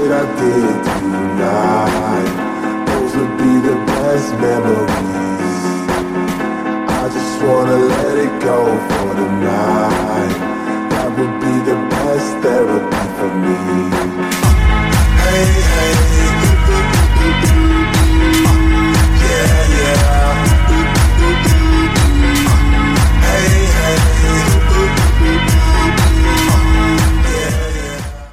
that I did tonight. Those would be the best memories.